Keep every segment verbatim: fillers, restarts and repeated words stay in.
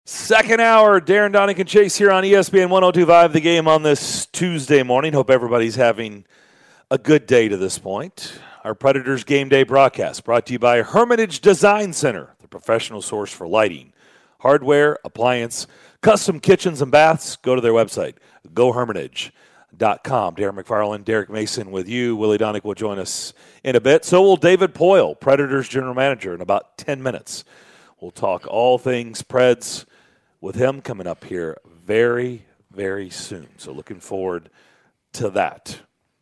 Second hour, Darren Donick and Chase here on E S P N one oh two point five, the game on this Tuesday morning. Hope everybody's having a good day to this point. Our Predators Game Day broadcast brought to you by Hermitage Design Center, the professional source for lighting, hardware, appliance, custom kitchens, and baths. Go to their website, go hermitage dot com. Darren McFarland, Derek Mason with you. Willie Donick will join us in a bit. So will David Poyle, Predators General Manager, in about ten minutes. We'll talk all things Preds with him coming up here very, very soon. So looking forward to that.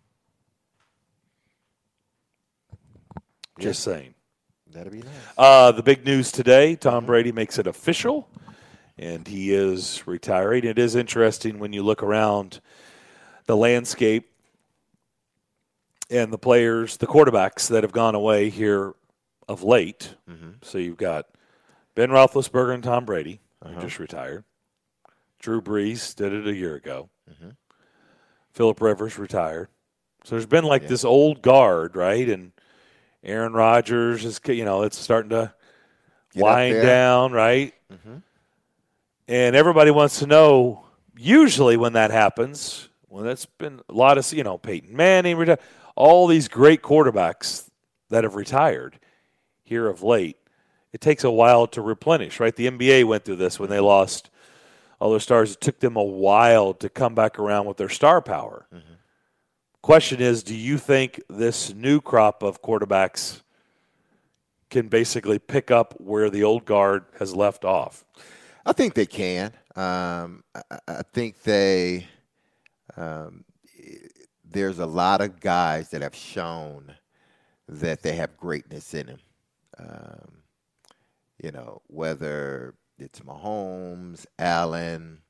Just yeah. saying. That'd be nice. Uh, the big news today, Tom Brady makes it official, and he is retiring. It is interesting when you look around the landscape and the players, the quarterbacks that have gone away here of late. Mm-hmm. So you've got Ben Roethlisberger and Tom Brady. He uh-huh. just retired. Drew Brees did it a year ago. Mm-hmm. Phillip Rivers retired. So there's been like yeah. this old guard, right? And Aaron Rodgers is, you know, it's starting to Get wind down, right? Mm-hmm. And everybody wants to know, usually when that happens, well, that's been a lot of, you know, Peyton Manning, reti- all these great quarterbacks that have retired here of late. It takes a while to replenish, right? The N B A went through this when they lost all their stars. It took them a while to come back around with their star power. Mm-hmm. Question is, do you think this new crop of quarterbacks can basically pick up where the old guard has left off? I think they can. Um, I, I think they um, – there's a lot of guys that have shown that they have greatness in them. Um, You know, whether it's Mahomes, Allen,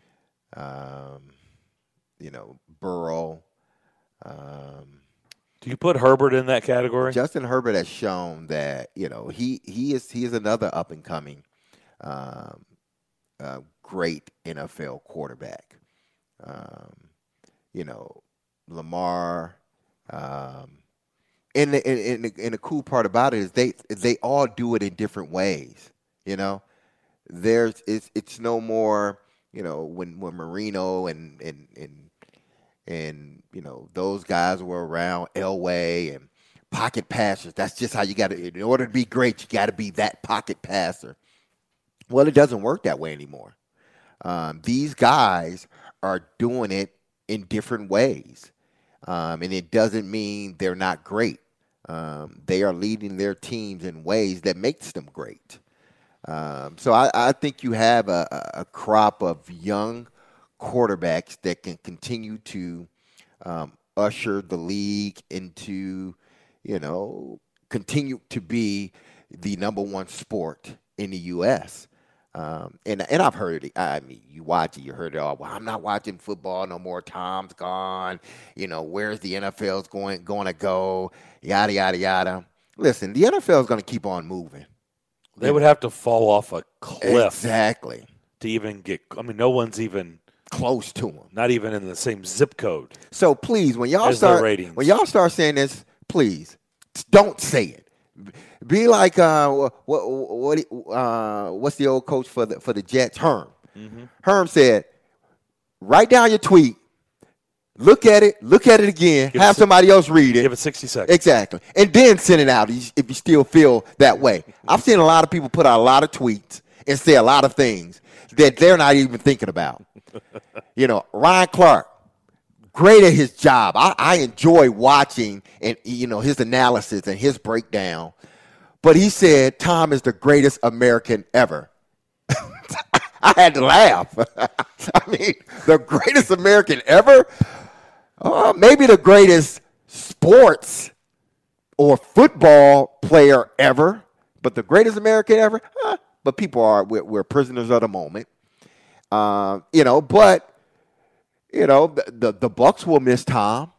um, you know, Burrow. Um, Do you put Herbert in that category? Justin Herbert has shown that, you know, he, he is he is another up-and-coming um, uh, great N F L quarterback. Um, you know, Lamar um, – And the, and, the, and the cool part about it is they they all do it in different ways. You know, there's it's it's no more, you know, when when Marino and and and and you know those guys were around, Elway and pocket passers. That's just how you got to. In order to be great, you got to be that pocket passer. Well, it doesn't work that way anymore. Um, these guys are doing it in different ways. Um, and it doesn't mean they're not great. Um, they are leading their teams in ways that makes them great. Um, so I, I think you have a, a crop of young quarterbacks that can continue to um, usher the league into, you know, continue to be the number one sport in the U S Um, and and I've heard it. I mean, you watch it, you heard it all. Well, I'm not watching football no more. Tom's gone. You know, where's the N F L's going going to go? Yada yada yada. Listen, the N F L is going to keep on moving. They would have to fall off a cliff, exactly, to even get. I mean, no one's even close to them. Not even in the same zip code. So please, when y'all start when y'all start saying this, please don't say it. Be like uh, what what uh, what's the old coach for the for the Jets? Herm. Mm-hmm. Herm said, write down your tweet, look at it, look at it again, give have it, somebody else read it. Give it sixty seconds. Exactly, and then send it out if you still feel that way. I've seen a lot of people put out a lot of tweets and say a lot of things that they're not even thinking about. You know, Ryan Clark, great at his job. I, I enjoy watching and you know his analysis and his breakdown. But he said Tom is the greatest American ever. I had to laugh. I mean, the greatest American ever? Uh, maybe the greatest sports or football player ever, but the greatest American ever? Huh. But people are, we're, we're prisoners of the moment. Uh, you know, but, you know, the, the, the Bucs will miss Tom.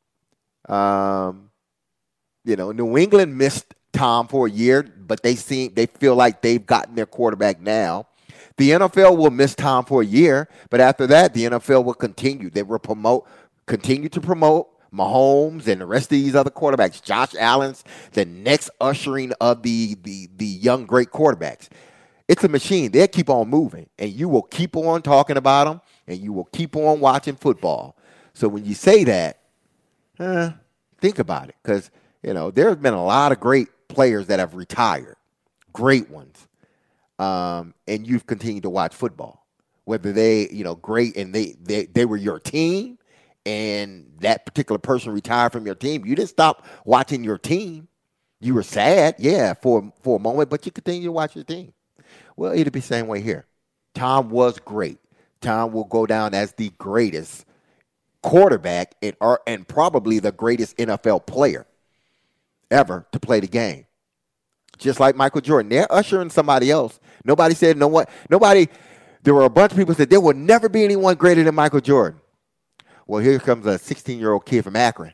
Um, you know, New England missed Tom for a year, but they seem they feel like they've gotten their quarterback now. The N F L will miss Tom for a year, but after that, the N F L will continue. They will promote, continue to promote Mahomes and the rest of these other quarterbacks. Josh Allen's the next ushering of the the the young great quarterbacks. it's a machine. They'll keep on moving, and you will keep on talking about them, and you will keep on watching football. So when you say that, eh, think about it, because you know there's been a lot of great players that have retired, great ones, um, and you've continued to watch football. Whether they, you know, great and they, they they were your team, and that particular person retired from your team, you didn't stop watching your team. You were sad, yeah, for for a moment, but you continue to watch your team. Well, it'll be the same way here. Tom was great. Tom will go down as the greatest quarterback and, and probably the greatest N F L player ever to play the game. Just like Michael Jordan. They're ushering somebody else. Nobody said no one. Nobody. There were a bunch of people that said there will never be anyone greater than Michael Jordan. Well, here comes a sixteen-year-old kid from Akron.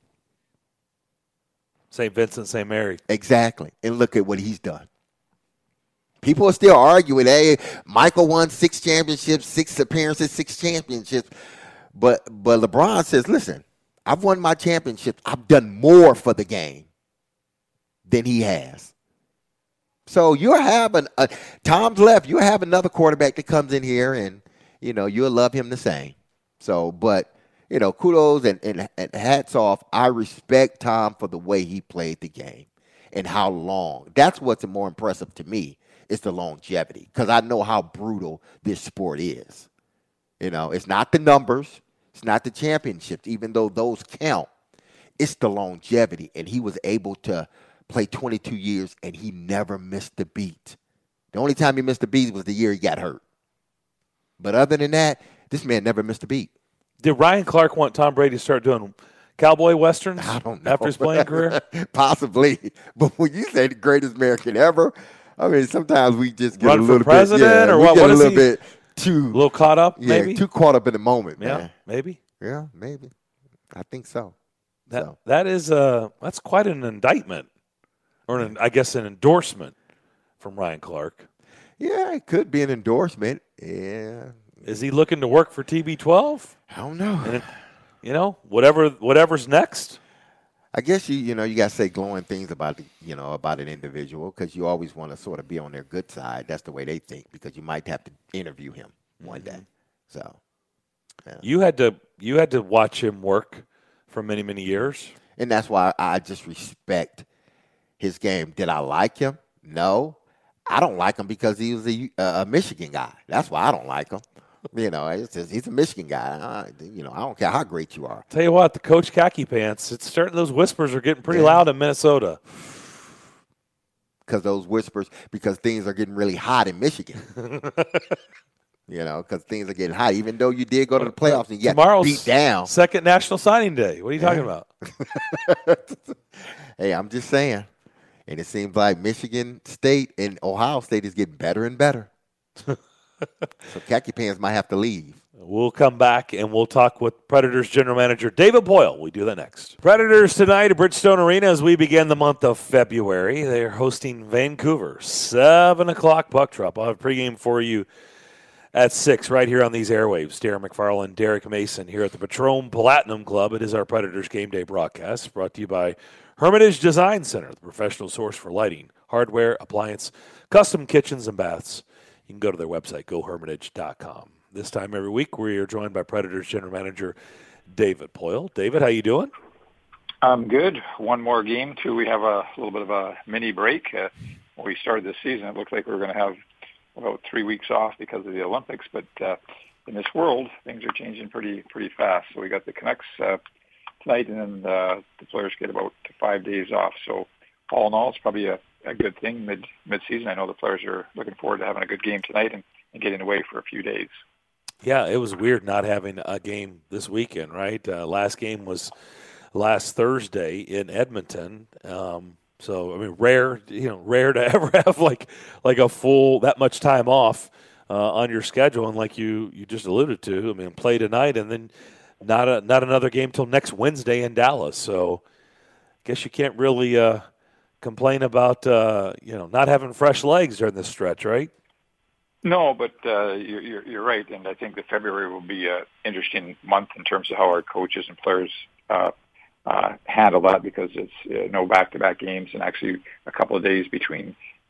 Saint Vincent, Saint Mary. Exactly. And look at what he's done. People are still arguing, hey, Michael won six championships, six appearances, six championships. But but LeBron says, listen, I've won my championships. I've done more for the game than he has. So you're having a, Tom's left. You have another quarterback that comes in here, and you know you'll love him the same. So, but you know, kudos and, and, and hats off. I respect Tom for the way he played the game and how long. That's what's more impressive to me is the longevity, because I know how brutal this sport is. You know, it's not the numbers, it's not the championships, even though those count. It's the longevity, and he was able to play twenty-two years, and he never missed a beat. The only time he missed a beat was the year he got hurt. But other than that, this man never missed a beat. Did Ryan Clark want Tom Brady to start doing cowboy westerns I don't know. after his playing career? Possibly. But when you say the greatest American ever, I mean, sometimes we just get Run a for little president bit, yeah, or we what? get What a is little he? bit A too, little caught up, yeah, maybe? too caught up in the moment, Yeah, man. maybe. Yeah, maybe. I think so. That so. that is uh that's quite an indictment, or an, I guess an endorsement from Ryan Clark. Yeah, it could be an endorsement. Yeah. Is he looking to work for T B twelve? I don't know. And it, you know, whatever whatever's next. I guess you you know you gotta say glowing things about the, you know about an individual, because you always want to sort of be on their good side. That's the way they think, because you might have to interview him one day. So yeah. You had to you had to watch him work for many many years, and that's why I just respect his game. Did I like him? No, I don't like him because he was a, a Michigan guy. That's why I don't like him. You know, it's just, he's a Michigan guy. I, you know, I don't care how great you are. Tell you what, the Coach Khaki Pants, it's starting. Those whispers are getting pretty Yeah. loud in Minnesota. Because those whispers, because things are getting really hot in Michigan. You know, because things are getting hot. Even though you did go to the playoffs and you got Tomorrow's beat down. Second National Signing Day. What are you talking about? Hey, I'm just saying. And it seems like Michigan State and Ohio State is getting better and better. So Khaki Pants might have to leave. We'll come back and we'll talk with Predators general manager David Boyle. We do that next. Predators tonight at Bridgestone Arena as we begin the month of February. They're hosting Vancouver, seven o'clock puck drop. I'll have a pregame for you at six right here on these airwaves. Darren McFarland, Derek Mason here at the Patron Platinum Club. It is our Predators game day broadcast brought to you by Hermitage Design Center, the professional source for lighting, hardware, appliance, custom kitchens, and baths. You can go to their website, go hermitage dot com. This time every week, we are joined by Predators general manager David Boyle. David, how you doing? I'm good. One more game, too. We have a little bit of a mini break. Uh, when we started this season, it looked like we were going to have about three weeks off because of the Olympics. But uh, in this world, things are changing pretty pretty fast. So we got the Canucks uh, tonight, and then uh, the players get about five days off. So all in all, it's probably a, a good thing mid mid-season. I know the players are looking forward to having a good game tonight and, and getting away for a few days. Yeah, it was weird not having a game this weekend, right? Uh, last game was last Thursday in Edmonton. Um, so I mean, rare, you know, rare to ever have like like a full that much time off uh, on your schedule, and like you you just alluded to, I mean, play tonight and then not a not another game till next Wednesday in Dallas. So I guess you can't really uh, complain about uh, you know not having fresh legs during this stretch, right? No, but uh, you're, you're, you're right, and I think that February will be an interesting month in terms of how our coaches and players uh, uh, handle that, because it's uh, no back-to-back games and actually a couple of days between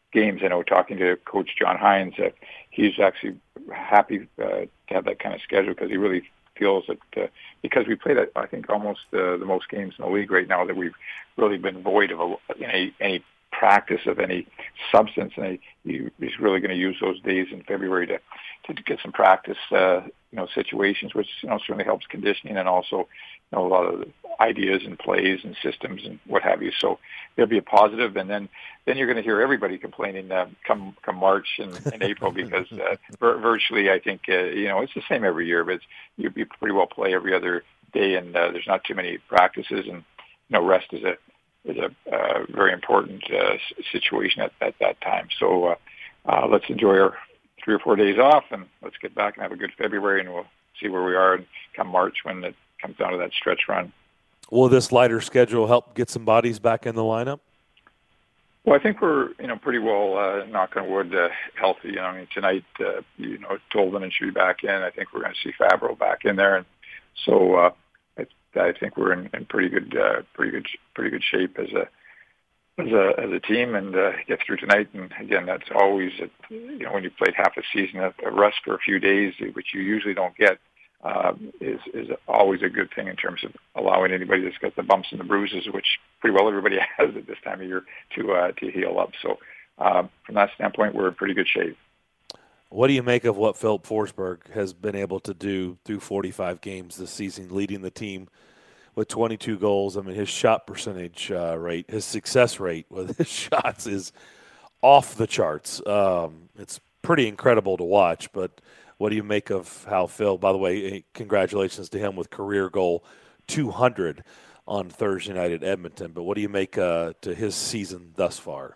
games. I know talking to Coach John Hines, uh, he's actually happy uh, to have that kind of schedule because he really feels that uh, because we played, I think, almost uh, the most games in the league right now, that we've really been void of a, any any practice of any substance, and he, he's really going to use those days in February to to get some practice, uh, you know, situations, which you know certainly helps conditioning and also you know a lot of ideas and plays and systems and what have you. So there'll be a positive, and then then you're going to hear everybody complaining uh, come come March and, and April because uh, vir- virtually I think uh, you know it's the same every year, but it's, you you pretty well play every other day, and uh, there's not too many practices, and you know rest is a is a uh, very important uh, situation at, at that time. So uh, uh, let's enjoy our three or four days off, and let's get back and have a good February, and we'll see where we are and come March when it comes down to that stretch run. Will this lighter schedule help get some bodies back in the lineup? Well, I think we're, you know, pretty well, uh, knock on wood, uh, healthy. You know, I mean, tonight, uh, you know, Tolvanen should be back in. I think we're going to see Fabro back in there, and so uh, I, I think we're in, in pretty good, uh, pretty good, pretty good shape as a as a as a team, and uh, get through tonight. And again, that's always, a, you know, when you played half a season, a, a rest for a few days, which you usually don't get. Uh, is is always a good thing in terms of allowing anybody that's got the bumps and the bruises, which pretty well everybody has at this time of year, to uh, to heal up. So uh, from that standpoint, we're in pretty good shape. What do you make of what Filip Forsberg has been able to do through forty-five games this season, leading the team with twenty-two goals? I mean, his shot percentage uh, rate, his success rate with his shots is off the charts. Um, it's pretty incredible to watch, but what do you make of how Phil, by the way, congratulations to him with career goal two hundred on Thursday night at Edmonton, but what do you make uh, to his season thus far?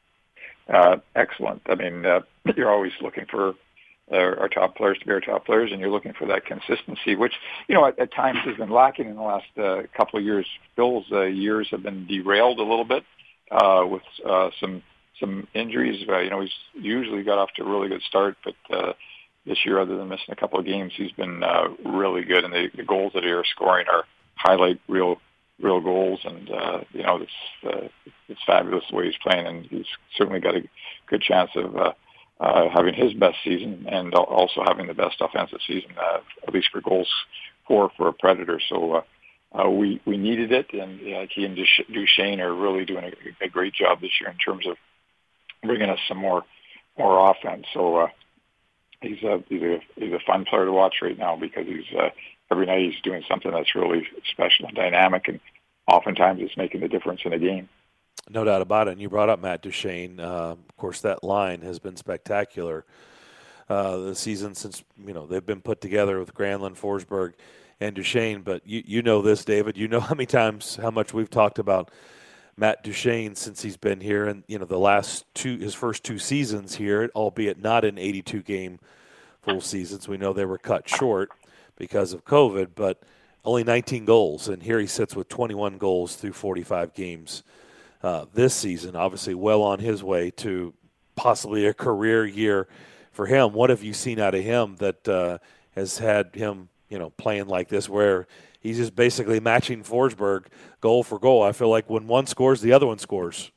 Uh, excellent. I mean, uh, you're always looking for uh, our top players to be our top players, and you're looking for that consistency, which, you know, at, at times has been lacking in the last uh, couple of years. Phil's uh, years have been derailed a little bit uh, with uh, some some injuries. Uh, you know, he's usually got off to a really good start, but uh, this year, other than missing a couple of games, he's been uh, really good, and the, the goals that he are scoring are highlight real, real goals. And uh, you know, it's uh, it's fabulous the way he's playing, and he's certainly got a good chance of uh, uh, having his best season, and also having the best offensive season, uh, at least for goals for for a Predator. So uh, uh, we we needed it, and uh, he and Duchesne are really doing a, a great job this year in terms of bringing us some more more offense. So. Uh, He's a, he's a he's a fun player to watch right now because he's uh, every night he's doing something that's really special and dynamic, and oftentimes it's making the difference in a game. No doubt about it. And you brought up Matt Duchesne. Uh, of course, that line has been spectacular uh, the season since you know they've been put together with Granlund, Forsberg, and Duchesne. But you you know this, David. You know how many times how much we've talked about Matt Duchesne since he's been here, and you know the last two, his first two seasons here, albeit not in eighty-two game full seasons. We know they were cut short because of COVID, but only nineteen goals, and here he sits with twenty-one goals through forty-five games uh, this season. Obviously, well on his way to possibly a career year for him. What have you seen out of him that uh, has had him, you know, playing like this, where he's just basically matching Forsberg goal for goal? I feel like when one scores, the other one scores.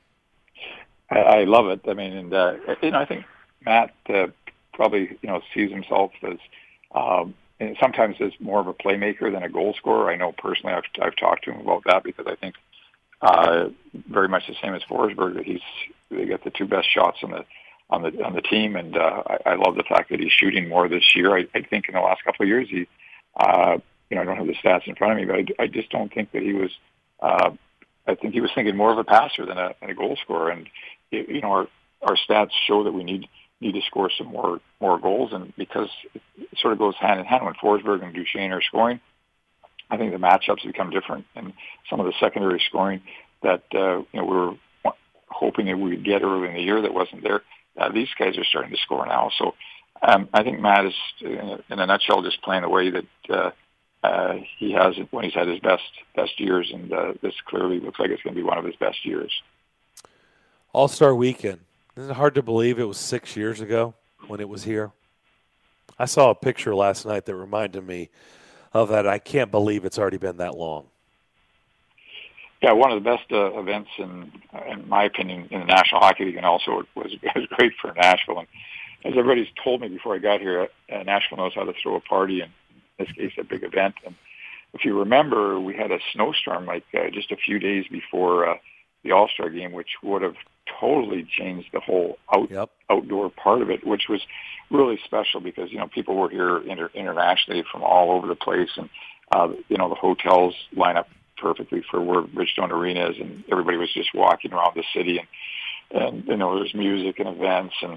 I, I love it. I mean, and uh, you know, I think Matt uh, probably you know sees himself as um, and sometimes as more of a playmaker than a goal scorer. I know personally, I've I've talked to him about that because I think uh, very much the same as Forsberg, that he's they got the two best shots on the on the on the team, and uh, I, I love the fact that he's shooting more this year. I, I think in the last couple of years he. Uh, You know, I don't have the stats in front of me, but I, I just don't think that he was. Uh, I think he was thinking more of a passer than a, than a goal scorer. And it, you know, our our stats show that we need need to score some more more goals, and because it sort of goes hand in hand when Forsberg and Duchesne are scoring, I think the matchups become different, and some of the secondary scoring that uh, you know we were hoping that we would get early in the year that wasn't there. Uh, these guys are starting to score now, so um, I think Matt is, in a, in a nutshell, just playing the way that. Uh, Uh, he has it when he's had his best best years, and uh, this clearly looks like it's going to be one of his best years. All-Star Weekend. Isn't it hard to believe it was six years ago when it was here? I saw a picture last night that reminded me of that. I can't believe it's already been that long. Yeah, one of the best uh, events, in, in my opinion, in the National Hockey League, and also it was, it was great for Nashville. And as everybody's told me before I got here, uh, Nashville knows how to throw a party, and in this case, a big event. And if you remember, we had a snowstorm like uh, just a few days before uh, the All-Star game, which would have totally changed the whole out, yep. outdoor part of it, which was really special because, you know, people were here inter- internationally from all over the place. And, uh, you know, the hotels line up perfectly for where Bridgestone Arena is, and everybody was just walking around the city. And, and you know, there's music and events and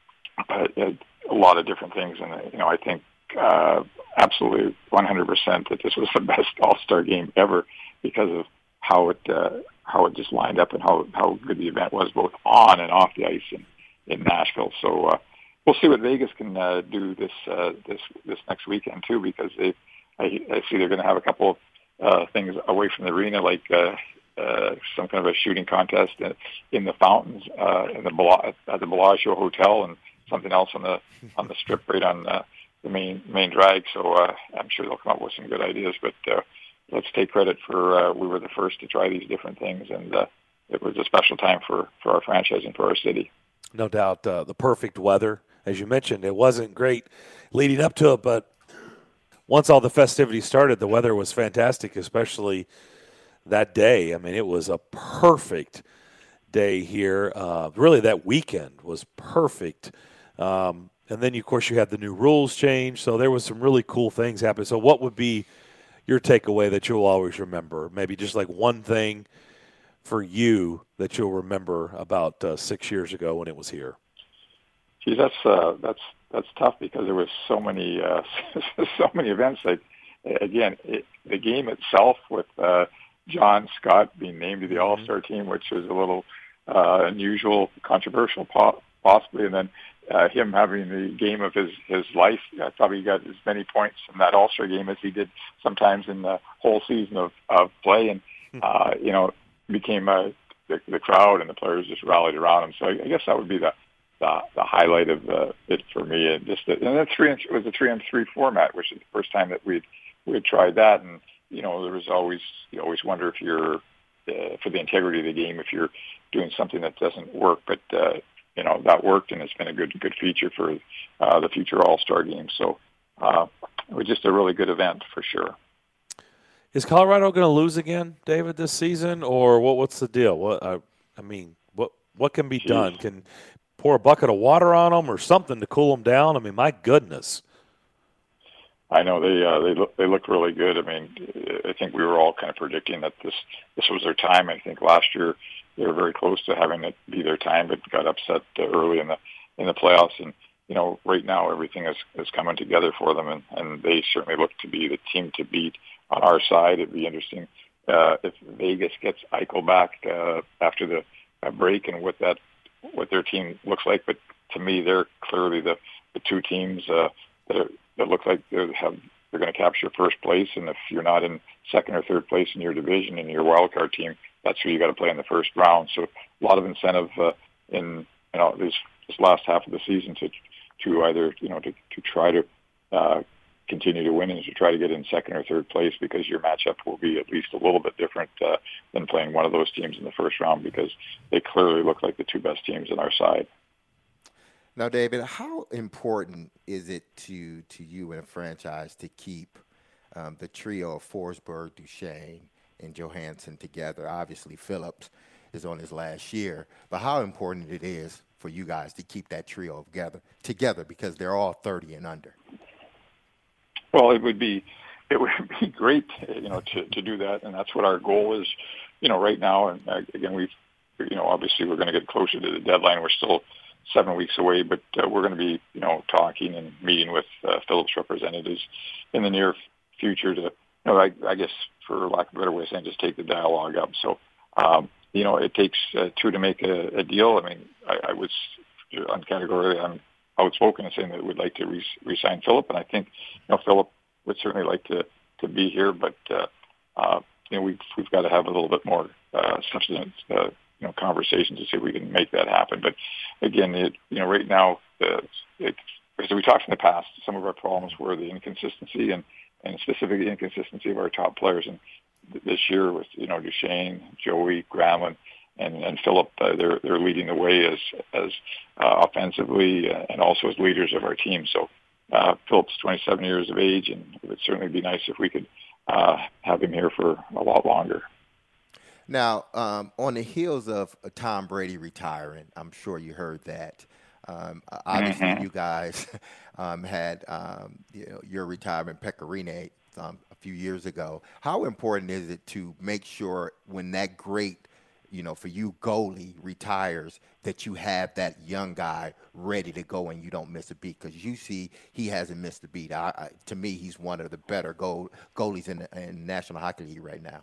uh, a lot of different things. And, you know, I think uh, absolutely one hundred percent that this was the best All-Star game ever because of how it uh, how it just lined up and how, how good the event was both on and off the ice in, in Nashville. So uh, we'll see what Vegas can uh, do this uh, this this next weekend too, because they I, I see they're going to have a couple of uh, things away from the arena, like uh, uh, some kind of a shooting contest in, in the fountains uh, in the Bella- at the Bellagio Hotel, and something else on the on the strip right on uh, the main main drag. So uh, I'm sure they'll come up with some good ideas, but. Uh, Let's take credit for uh, we were the first to try these different things, and uh, it was a special time for, for our franchise and for our city. No doubt. Uh, the perfect weather, as you mentioned, it wasn't great leading up to it, but once all the festivities started, the weather was fantastic, especially that day. I mean, it was a perfect day here. Uh, really, that weekend was perfect. Um, and then, of course, you had the new rules change, so there was some really cool things happening. So what would be your takeaway that you'll always remember? Maybe just like one thing for you that you'll remember about uh, six years ago when it was here. Gee, that's uh, that's that's tough because there was so many uh, so many events. Like again, it, the game itself with uh, John Scott being named to the Mm-hmm. All-Star team, which was a little uh, unusual, controversial, po- possibly, and then. Uh, him having the game of his, his life. I probably he got as many points in that All-Star game as he did sometimes in the whole season of, of play. And, uh, you know, became uh, the, the crowd and the players just rallied around him. So I, I guess that would be the, the, the highlight of uh, it for me. And just the, and that three inch, it was a three on three format, which is the first time that we'd, we had tried that. And, you know, there was always, you always wonder if you're, uh, for the integrity of the game, if you're doing something that doesn't work. But, uh, you know, that worked, and it's been a good good feature for uh, the future All-Star game. So uh, it was just a really good event for sure. Is Colorado going to lose again, David, this season, or what? What's the deal? What uh, I mean, what what can be Jeez. done? Can pour a bucket of water on them or something to cool them down? I mean, my goodness. I know they uh, they look they look really good. I mean, I think we were all kind of predicting that this this was their time. I think last year they were very close to having it be their time, but got upset uh, early in the in the playoffs. And you know, right now everything is is coming together for them, and, and they certainly look to be the team to beat on our side. It'd be interesting uh, if Vegas gets Eichel back uh, after the uh, break and what that what their team looks like. But to me, they're clearly the the two teams uh, that are, that look like they have. They're going to capture first place, and if you're not in second or third place in your division and your wild card team, that's who you got to play in the first round. So a lot of incentive uh, in you know this, this last half of the season to to either you know to, to try to uh, continue to win and to try to get in second or third place, because your matchup will be at least a little bit different uh, than playing one of those teams in the first round, because they clearly look like the two best teams on our side. Now, David, how important is it to to you and a franchise to keep um, the trio of Forsberg, Duchesne, and Johansson together? Obviously, Phillips is on his last year, but how important it is for you guys to keep that trio together, together because they're all thirty and under. Well, it would be it would be great, you know, to, to do that, and that's what our goal is, you know, right now. And uh, again, we've, you know, obviously we're going to get closer to the deadline. We're still seven weeks away, but uh, we're going to be, you know, talking and meeting with uh, Phillips representatives in the near future to, you know, I, I guess for lack of a better way of saying, just take the dialogue up. So, um, you know, it takes uh, two to make a, a deal. I mean, I, I was on category, I'm outspoken in saying that we'd like to re- re-sign Philip, and I think, you know, Philip would certainly like to, to be here, but, uh, uh, you know, we've, we've got to have a little bit more uh, substance, uh, you know, conversations to see if we can make that happen. But again, it, you know, right now, uh, it, as we talked in the past, some of our problems were the inconsistency and, and specifically the inconsistency of our top players. And this year with, you know, Duchesne, Joey, Gramlin, and, and Philip. Uh, they're they're leading the way as as uh, offensively uh, and also as leaders of our team. So uh, Philip's twenty-seven years of age, and it would certainly be nice if we could uh, have him here for a lot longer. Now, um, on the heels of Tom Brady retiring, I'm sure you heard that. Um, obviously, mm-hmm. you guys um, had um, you know, your retirement, Pekka Rinne, um, a few years ago. How important is it to make sure when that great, you know, for you goalie retires, that you have that young guy ready to go and you don't miss a beat? Because you see he hasn't missed a beat. I, I, to me, he's one of the better goal, goalies in the in National Hockey League right now.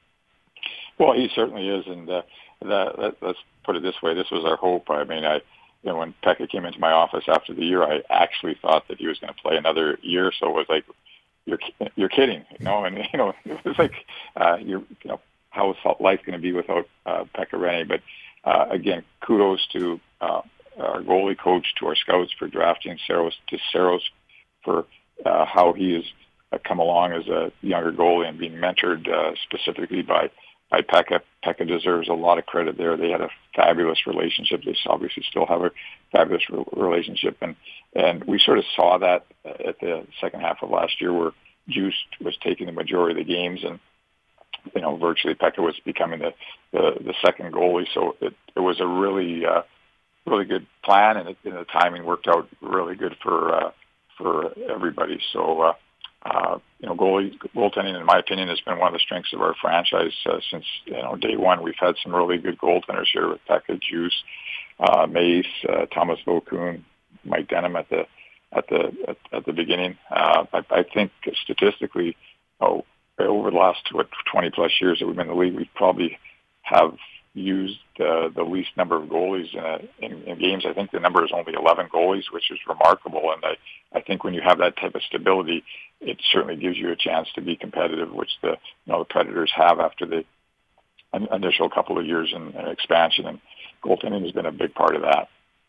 Well, he certainly is, and uh, that, that, let's put it this way: this was our hope. I mean, I, you know, when Pekka came into my office after the year, I actually thought that he was going to play another year. So it was like, you're you're kidding, you know? And you know, it was like, uh, you're, you know, how is life going to be without uh, Pekka Rinne? But uh, again, kudos to uh, our goalie coach, to our scouts for drafting Saros, to Saros for uh, how he has uh, come along as a younger goalie and being mentored uh, specifically by. by Pekka. Pekka deserves a lot of credit there. They had a fabulous relationship. They obviously still have a fabulous re- relationship. And, and we sort of saw that at the second half of last year where Juice was taking the majority of the games and, you know, virtually Pekka was becoming the, the, the second goalie. So it, it was a really, uh, really good plan, and, it, and the timing worked out really good for, uh, for everybody. So, uh, Uh, you know, goalie goaltending, in my opinion, has been one of the strengths of our franchise uh, since you know day one. We've had some really good goaltenders here with Pekka, Juice, uh, Mace, uh, Thomas Vokoun, Mike Denham at the at the at, at the beginning. Uh, I, I think statistically, oh, over the last what, twenty plus years that we've been in the league, we probably have used uh, the least number of goalies in, a, in, in games. I think the number is only eleven goalies, which is remarkable. And I, I think when you have that type of stability, it certainly gives you a chance to be competitive, which the you know the Predators have after the initial couple of years in, in expansion. And goaltending has been a big part of that.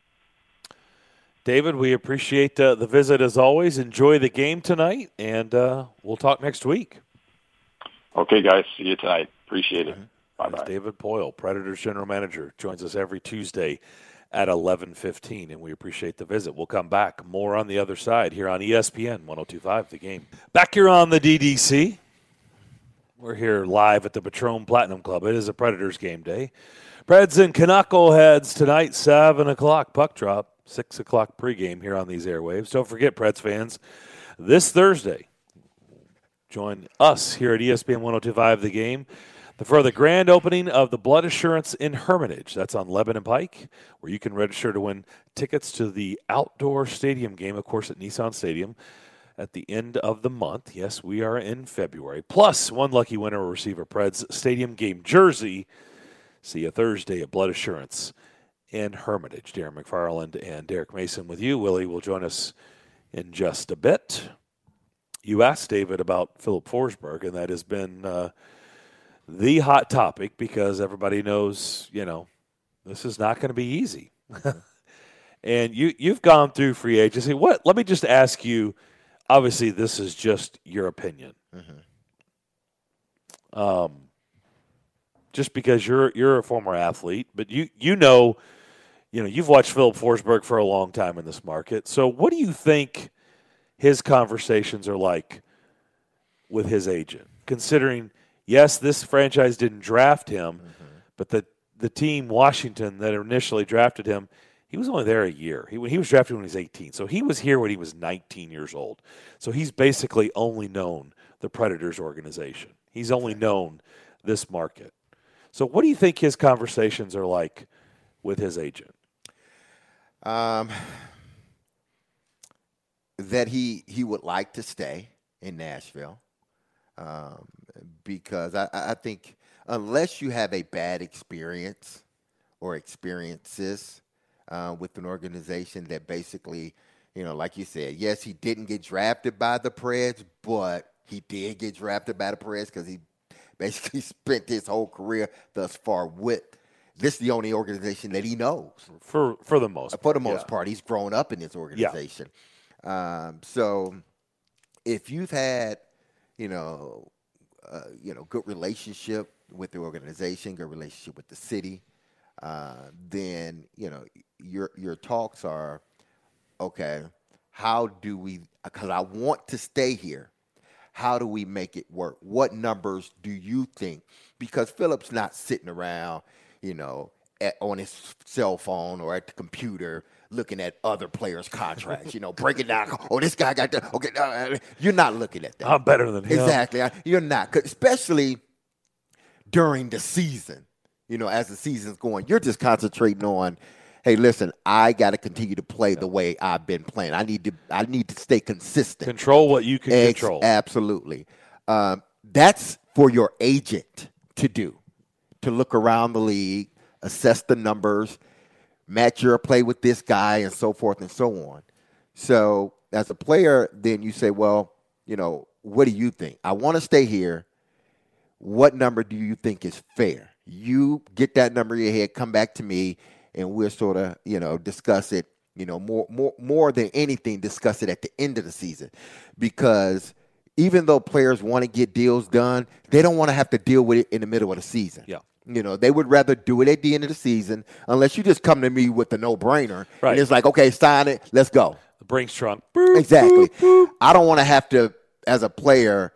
David, we appreciate uh, the visit as always. Enjoy the game tonight, and uh, we'll talk next week. Okay, guys. See you tonight. Appreciate it. Mm-hmm. Bye-bye. David Poile, Predators general manager, joins us every Tuesday at eleven fifteen, and we appreciate the visit. We'll come back. More on the other side here on E S P N one oh two point five, The Game. Back here on the D D C. We're here live at the Patron Platinum Club. It is a Predators game day. Preds and Knuckleheads tonight, seven o'clock puck drop, six o'clock pregame here on these airwaves. Don't forget, Preds fans, this Thursday, join us here at E S P N one oh two point five, The Game, for the grand opening of the Blood Assurance in Hermitage. That's on Lebanon Pike, where you can register to win tickets to the outdoor stadium game, of course, at Nissan Stadium at the end of the month. Yes, we are in February. Plus, one lucky winner will receive a Preds stadium game jersey. See you Thursday at Blood Assurance in Hermitage. Darren McFarland and Derek Mason with you. Willie will join us in just a bit. You asked David about Philip Forsberg, and that has been uh, the hot topic because everybody knows, you know, this is not going to be easy. And you, you've gone through free agency. What? Let me just ask you, obviously this is just your opinion. Mm-hmm. Um, just because you're you're a former athlete, but you, you know, you know, you've watched Philip Forsberg for a long time in this market. So what do you think his conversations are like with his agent, considering, yes, this franchise didn't draft him, mm-hmm. but the, the team, Washington, that initially drafted him, he was only there a year. He, he was drafted when he was eighteen. So he was here when he was nineteen years old. So he's basically only known the Predators organization. He's only known this market. So what do you think his conversations are like with his agent? Um, that he, he would like to stay in Nashville. Um, because I, I think unless you have a bad experience or experiences uh, with an organization that basically, you know, like you said, yes, he didn't get drafted by the Preds, but he did get drafted by the Preds because he basically spent his whole career thus far with this is the only organization that he knows. For for the most part. For the most yeah. part. He's grown up in this organization. Yeah. Um, so if you've had, you know, uh, you know, good relationship with the organization, good relationship with the city, uh, then you know your your talks are okay. How do we? Because I want to stay here. How do we make it work? What numbers do you think? Because Philip's not sitting around, you know, at, on his cell phone or at the computer looking at other players' contracts, you know, breaking down. Oh, this guy got that. Okay, uh, you're not looking at that. I'm better than him. Exactly. You're not, especially during the season. You know, as the season's going, you're just concentrating on, hey, listen, I got to continue to play the way I've been playing. I need to I need to stay consistent. Control what you can Ex- control. Absolutely. Um, that's for your agent to do, to look around the league, assess the numbers, match your play with this guy, and so forth and so on. So as a player, then you say, well, you know, what do you think? I want to stay here. What number do you think is fair? You get that number in your head, come back to me, and we'll sort of, you know, discuss it, you know, more more more than anything, discuss it at the end of the season. Because even though players want to get deals done, they don't want to have to deal with it in the middle of the season. Yeah. You know, they would rather do it at the end of the season, unless you just come to me with the no-brainer. Right. And it's like, okay, sign it, let's go. The Brinks trunk. Boop, Exactly. boop, boop. I don't want to have to, as a player,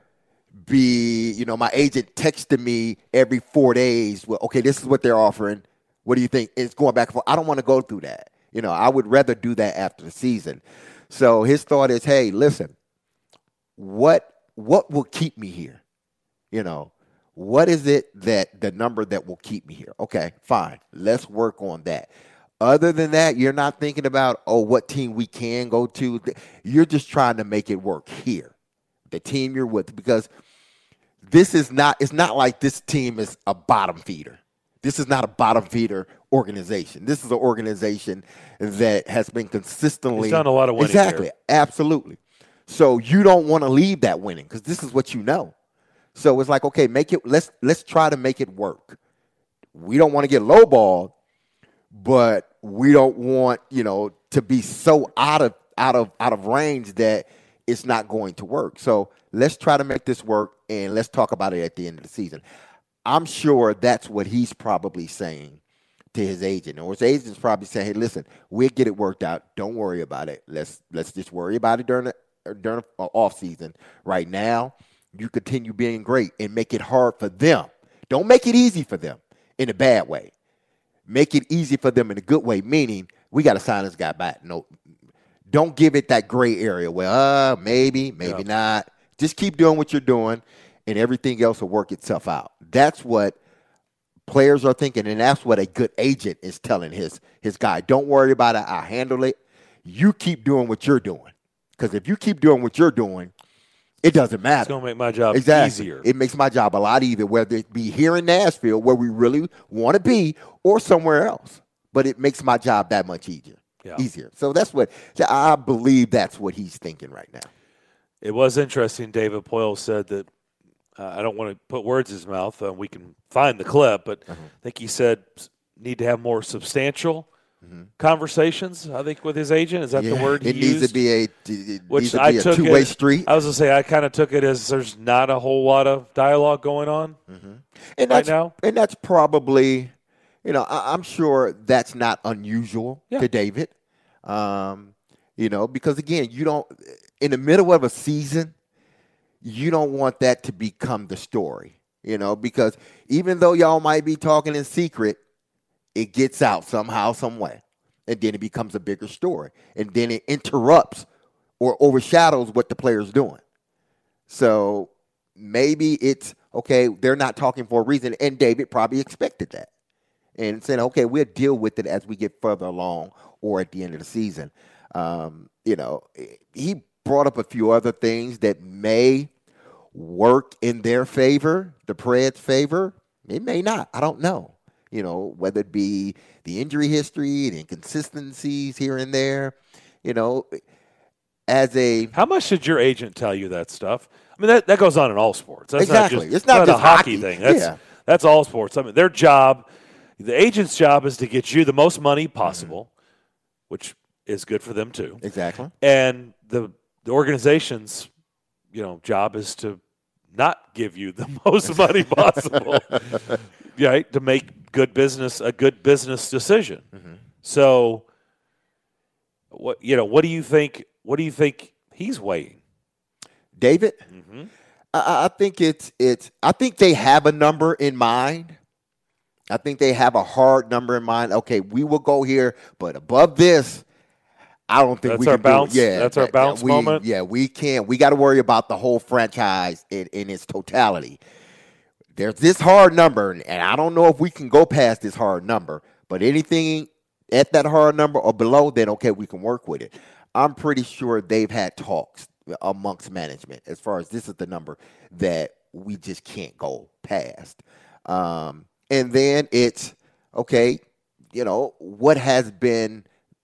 be, you know, my agent texting me every four days. Well, okay, this is what they're offering. What do you think? It's going back and forth. I don't want to go through that. You know, I would rather do that after the season. So his thought is, hey, listen, what what will keep me here? You know, what is it that the number that will keep me here? Okay, fine. Let's work on that. Other than that, you're not thinking about, oh, what team we can go to. You're just trying to make it work here, the team you're with, because this is not, it's not like this team is a bottom feeder. This is not a bottom feeder organization. This is an organization that has been consistently. He's done a lot of winning. Exactly. Here. Absolutely. So you don't want to leave that winning because this is what you know. So it's like, okay, make it. Let's let's try to make it work. We don't want to get lowballed, but we don't want, you know, to be so out of out of out of range that it's not going to work. So let's try to make this work, and let's talk about it at the end of the season. I'm sure that's what he's probably saying to his agent. Or his agent's probably saying, hey, listen, we'll get it worked out. Don't worry about it. Let's let's just worry about it during the, during the off season. Right now, you continue being great and make it hard for them. Don't make it easy for them in a bad way. Make it easy for them in a good way, meaning we got to sign this guy back. No, don't give it that gray area where, uh, maybe, maybe yeah. not. Just keep doing what you're doing, and everything else will work itself out. That's what players are thinking, and that's what a good agent is telling his his guy. Don't worry about it. I'll handle it. You keep doing what you're doing. Because if you keep doing what you're doing, it doesn't matter. It's going to make my job exactly. easier. It makes my job a lot easier, whether it be here in Nashville, where we really want to be, or somewhere else. But it makes my job that much easier. Yeah. Easier. So that's what I believe that's what he's thinking right now. It was interesting. David Poile said that, uh, I don't want to put words in his mouth. Uh, we can find the clip, but uh-huh. I think he said need to have more substantial mm-hmm. conversations, I think, with his agent. Is that yeah, the word he it used? Needs to be a, it Which needs to I be a took two-way it, street. I was going to say, I kind of took it as there's not a whole lot of dialogue going on mm-hmm. and right that's, now. And that's probably, you know, I, I'm sure that's not unusual yeah. to David. Um, you know, because, again, you don't – in the middle of a season – you don't want that to become the story, you know, because even though y'all might be talking in secret, it gets out somehow, some way, and then it becomes a bigger story, and then it interrupts or overshadows what the player's doing. So maybe it's, okay, they're not talking for a reason, and David probably expected that and said, okay, we'll deal with it as we get further along or at the end of the season. Um, you know, he brought up a few other things that may work in their favor, the Preds' favor. It may not. I don't know. You know, whether it be the injury history, the inconsistencies here and there. You know, as a how much did your agent tell you that stuff? I mean, that, that goes on in all sports. That's exactly. Not just, it's not, not just a hockey, hockey thing. That's yeah. that's all sports. I mean, their job, the agent's job, is to get you the most money possible, mm-hmm. which is good for them too. Exactly. And the the organization's, you know, job is to not give you the most money possible, right? To make good business a good business decision. Mm-hmm. So, what you know, what do you think? What do you think he's weighing? David, mm-hmm. I, I think it's it's. I think they have a number in mind. I think they have a hard number in mind. Okay, we will go here, but above this, I don't think that's we our can bounce. do it. Yeah, that's our that, bounce that we, moment. Yeah, we can't. We got to worry about the whole franchise in, in its totality. There's this hard number, and I don't know if we can go past this hard number. But anything at that hard number or below, then okay, we can work with it. I'm pretty sure they've had talks amongst management as far as this is the number that we just can't go past. Um, and then it's okay. You know what has been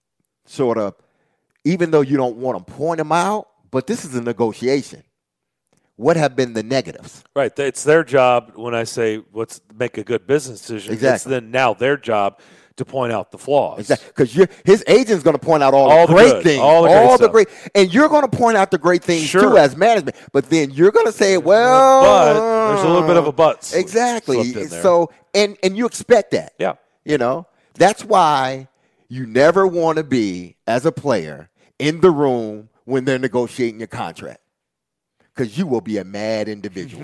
sort of. Even though you don't want to point them out, but this is a negotiation. What have been the negatives? Right. It's their job when I say what's make a good business decision. Exactly. It's then now their job to point out the flaws. Exactly. Because his agent's going to point out all, all the the great good, things. All the great all stuff. the great. And you're going to point out the great things sure. too as management. But then you're going to say, well. But there's a little bit of a but. Exactly. So, and, and you expect that. Yeah. You know, that's why you never want to be, as a player, in the room when they're negotiating your contract, because you will be a mad individual.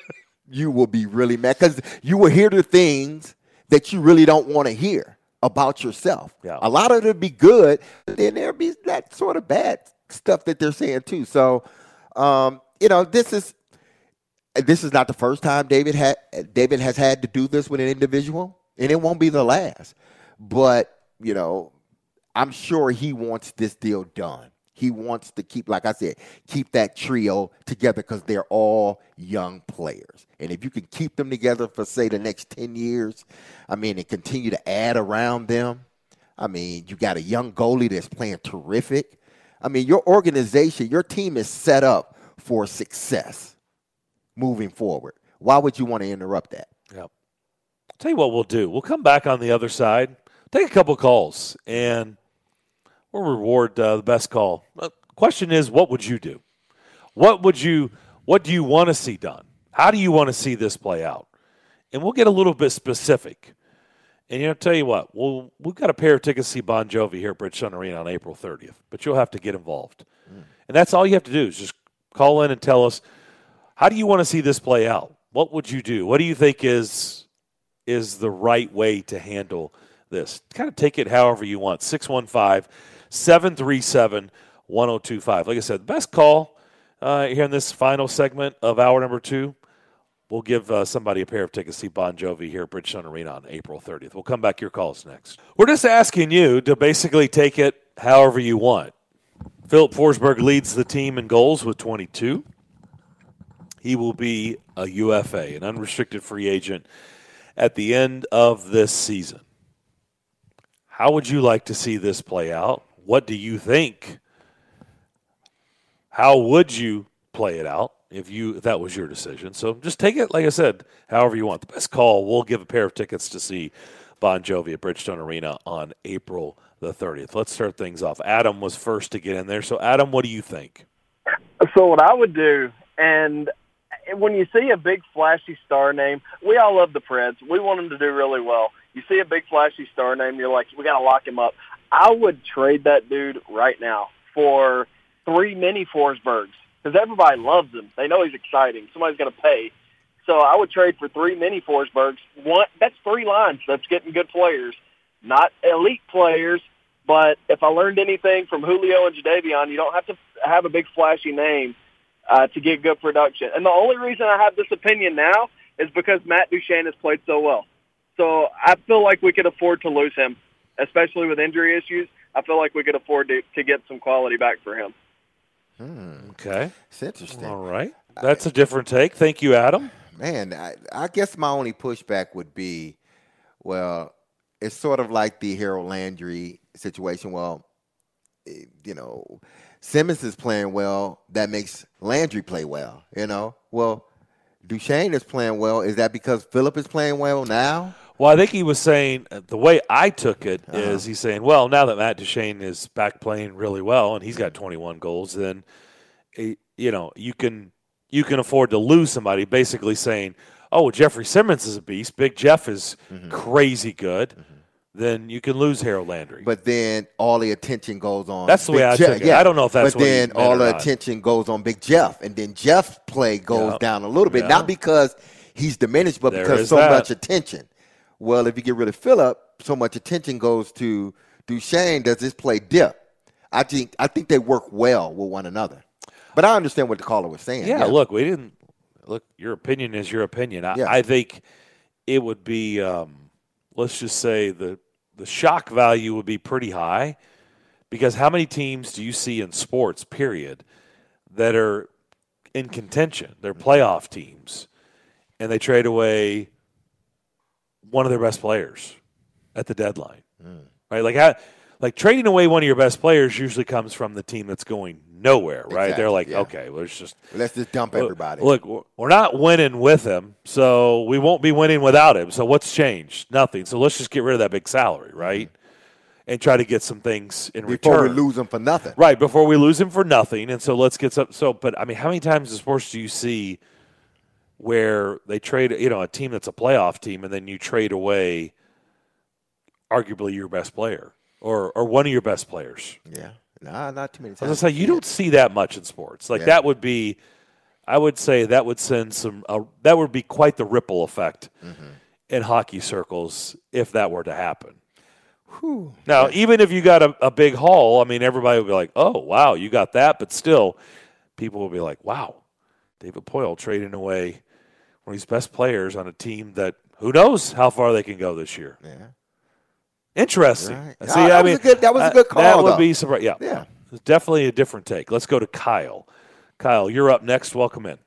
You will be really mad because you will hear the things that you really don't want to hear about yourself. Yeah. A lot of it will be good, but then there'll be that sort of bad stuff that they're saying too. So, um, you know, this is this is not the first time David had David has had to do this with an individual, and it won't be the last. But you know, I'm sure he wants this deal done. He wants to keep, like I said, keep that trio together because they're all young players. And if you can keep them together for, say, the next ten years, I mean, and continue to add around them, I mean, you got a young goalie that's playing terrific. I mean, your organization, your team is set up for success moving forward. Why would you want to interrupt that? Yep. Tell you what we'll do. We'll come back on the other side, take a couple calls, and we'll reward uh, the best call. The question is, what would you do? What would you? What do you want to see done? How do you want to see this play out? And we'll get a little bit specific. And you know, tell you what, we'll we've got a pair of tickets to see Bon Jovi here at Bridgestone Arena on April thirtieth. But you'll have to get involved, mm. and that's all you have to do is just call in and tell us how do you want to see this play out. What would you do? What do you think is is the right way to handle this? Kind of take it however you want. six one five, seven three seven, one oh two five. Like I said, the best call uh, here in this final segment of hour number two, we'll give uh, somebody a pair of tickets to see Bon Jovi here at Bridgestone Arena on April thirtieth. We'll come back to your calls next. We're just asking you to basically take it however you want. Philip Forsberg leads the team in goals with twenty-two. He will be a U F A, an unrestricted free agent, at the end of this season. How would you like to see this play out? What do you think? How would you play it out if you if that was your decision? So just take it, like I said, however you want. The best call, we'll give a pair of tickets to see Bon Jovi at Bridgestone Arena on April the thirtieth. Let's start things off. Adam was first to get in there. So, Adam, what do you think? So what I would do, and when you see a big flashy star name, we all love the Preds. We want them to do really well. You see a big flashy star name, you're like, we got to lock him up. I would trade that dude right now for three mini Forsbergs because everybody loves him. They know he's exciting. Somebody's going to pay. So I would trade for three mini Forsbergs. One, that's three lines that's getting good players, not elite players. But if I learned anything from Julio and Jadeveon, you don't have to have a big flashy name uh, to get good production. And the only reason I have this opinion now is because Matt Duchene has played so well. So I feel like we could afford to lose him, especially with injury issues. I feel like we could afford to, to get some quality back for him. Hmm. Okay. It's interesting. All right. That's a different take. Thank you, Adam. Man, I, I guess my only pushback would be, well, it's sort of like the Harold Landry situation. Well, you know, Simmons is playing well. That makes Landry play well, you know. Well, Duchene is playing well. Is that because Phillip is playing well now? Well, I think he was saying, the way I took it Uh-huh. is he's saying, well, now that Matt Duchene is back playing really well and he's got twenty-one goals, then, eh, you know, you can you can afford to lose somebody, basically saying, oh, Jeffrey Simmons is a beast, Big Jeff is mm-hmm. crazy good, mm-hmm. then you can lose Harold Landry. But then all the attention goes on. That's the Big way I Jeff. took it. Yeah. I don't know if that's but what then all the not. attention goes on Big Jeff, and then Jeff's play goes yeah. down a little bit, yeah. not because he's diminished, but there because so that. much attention. Well, if you get rid of Phillip, so much attention goes to Duchesne. Does this play dip? I think I think they work well with one another. But I understand what the caller was saying. Yeah, yeah. look, we didn't look. Your opinion is your opinion. I, yeah. I think it would be. Um, let's just say the the shock value would be pretty high, because how many teams do you see in sports, period, that are in contention? They're playoff teams, and they trade away one of their best players at the deadline, mm. right? Like how, like trading away one of your best players usually comes from the team that's going nowhere, right? Exactly, They're like, yeah. okay, well, let's just let's just dump everybody. Look, we're not winning with him, so we won't be winning without him. So what's changed? Nothing. So let's just get rid of that big salary, right? Mm-hmm. And try to get some things in before return. Before we lose him for nothing. Right, before we lose him for nothing. And so let's get some. So, but I mean, how many times in sports do you see where they trade, you know, a team that's a playoff team, and then you trade away arguably your best player or or one of your best players? Yeah. Nah, not too many times. I was gonna say, you don't see that much in sports. Like yeah. that would be, I would say that would send some. Uh, that would be quite the ripple effect mm-hmm. in hockey circles if that were to happen. Whew. Now, yeah. even if you got a, a big haul, I mean, everybody would be like, "Oh, wow, you got that," but still, people will be like, "Wow, David Poile trading away one of his best players on a team that who knows how far they can go this year." Yeah. Interesting. Right. See, oh, that I was mean, a good, that was a good call. That would though. be surprising. Yeah, yeah, it's definitely a different take. Let's go to Kyle. Kyle, you're up next. Welcome in.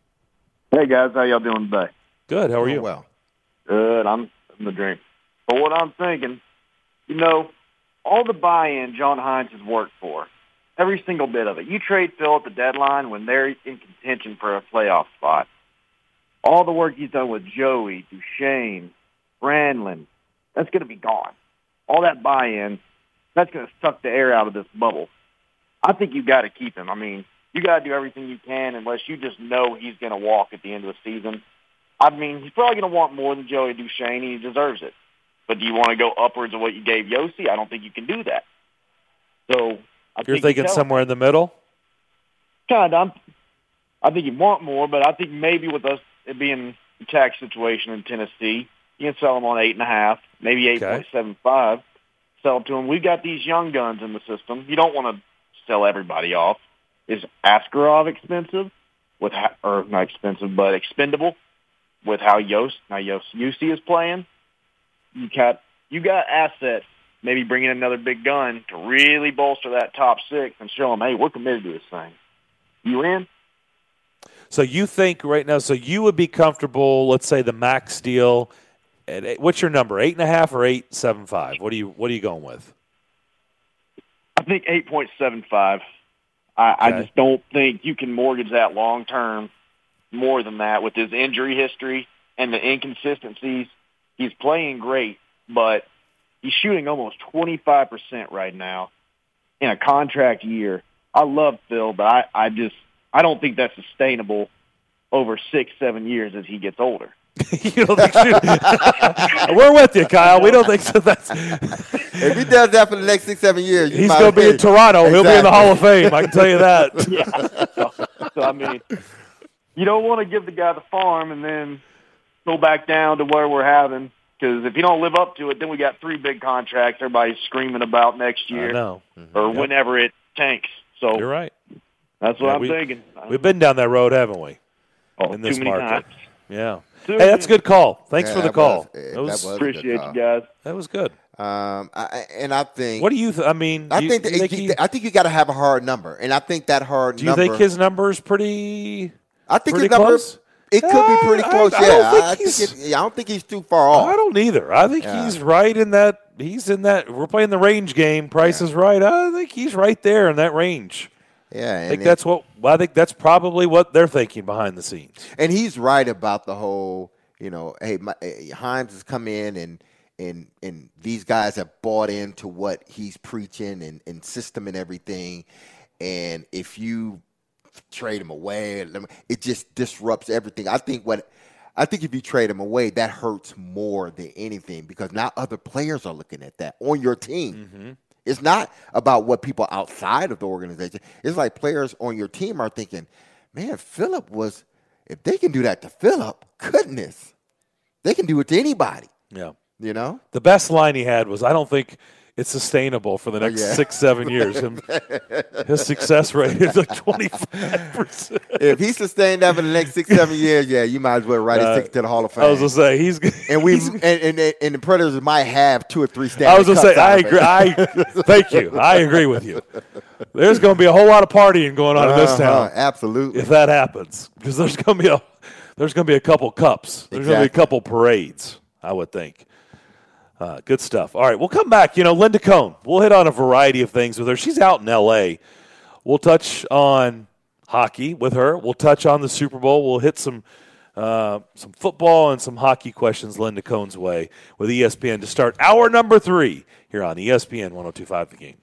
Hey guys, how y'all doing today? Good. How are oh, you? Well, good. I'm in the drink. But what I'm thinking, you know, all the buy-in John Hines has worked for, every single bit of it. You trade Phil at the deadline when they're in contention for a playoff spot. All the work he's done with Joey, Duchesne, Brandlin, that's going to be gone. All that buy-in, that's going to suck the air out of this bubble. I think you got to keep him. I mean, you got to do everything you can unless you just know he's going to walk at the end of the season. I mean, he's probably going to want more than Joey Duchesne, and he deserves it. But do you want to go upwards of what you gave Yossi? I don't think you can do that. So I You're think thinking you somewhere in the middle? Kind of. I think you want more, but I think maybe with us it being a tax situation in Tennessee, you can sell them on eight and a half, maybe eight point seven five. Okay. Sell them to them. We've got these young guns in the system. You don't want to sell everybody off. Is Askarov expensive? With ha- or not expensive, but expendable with how Yost now Yost Yossi is playing? You got you got assets. Maybe bring in another big gun to really bolster that top six and show them, hey, we're committed to this thing. You in? So you think right now? So you would be comfortable? Let's say the max deal. At eight, what's your number? Eight and a half or eight seven five? What are you What are you going with? I think eight point seven five. I, okay. I just don't think you can mortgage that long term more than that with his injury history and the inconsistencies. He's playing great, but he's shooting almost twenty-five percent right now in a contract year. I love Phil, but I, I just I don't think that's sustainable over six, seven years as he gets older. You don't think shoot. We're with you, Kyle. We don't think so. That's if he does that for the next six, seven years, he's going to be in Toronto. Exactly. He'll be in the Hall of Fame. I can tell you that. Yeah. So, so I mean, you don't want to give the guy the farm and then go back down to where we're having. Because if you don't live up to it, then we got three big contracts everybody's screaming about next year. I know. Mm-hmm. Or yep. whenever it tanks. So you're right. That's what yeah, I'm we, thinking. We've been down that road, haven't we? Oh, in this too many market. times. Yeah. Too hey, that's a good call. Thanks yeah, for the that call. Was, that that was, was appreciate you guys. That was good. Um, I, and I think. What do you? Th- I mean, I you, think, that, you think he, he, I think you got to have a hard number, and I think that hard. Do you number, think his number is pretty? I think pretty his number. Close? It could uh, be pretty close. I, yeah, I don't think, I, he's, think it, yeah, I don't think he's too far off. I don't either. I think yeah. he's right in that. He's in that. We're playing the range game. Price yeah. is right. I think he's right there in that range. Yeah, I think that's what. Well, I think that's probably what they're thinking behind the scenes. And he's right about the whole. You know, hey, my, Hines has come in and and and these guys have bought into what he's preaching and, and system and everything. And if you trade him away. It just disrupts everything. I think what I think if you trade him away, that hurts more than anything because now other players are looking at that on your team. Mm-hmm. It's not about what people outside of the organization. It's like players on your team are thinking, man, Phillip was, if they can do that to Phillip, goodness, they can do it to anybody. Yeah. You know? The best line he had was, I don't think it's sustainable for the next yeah. six, seven years. And his success rate is like twenty-five percent. If he sustained that for the next six, seven years, yeah, you might as well write his uh, ticket to the Hall of Fame. I was going to say, he's and we he's, and, and, and the Predators might have two or three stats. I was going to say, I agree. I, thank you. I agree with you. There's going to be a whole lot of partying going on uh-huh, in this town. Absolutely. If that happens. Because there's going to be a there's going to be a couple cups. There's exactly. going to be a couple parades, I would think. Uh, good stuff. All right, we'll come back. You know, Linda Cohn, we'll hit on a variety of things with her. She's out in L A. We'll touch on hockey with her. We'll touch on the Super Bowl. We'll hit some uh, some football and some hockey questions Linda Cohn's way with E S P N to start hour number three here on E S P N one oh two point five The Game.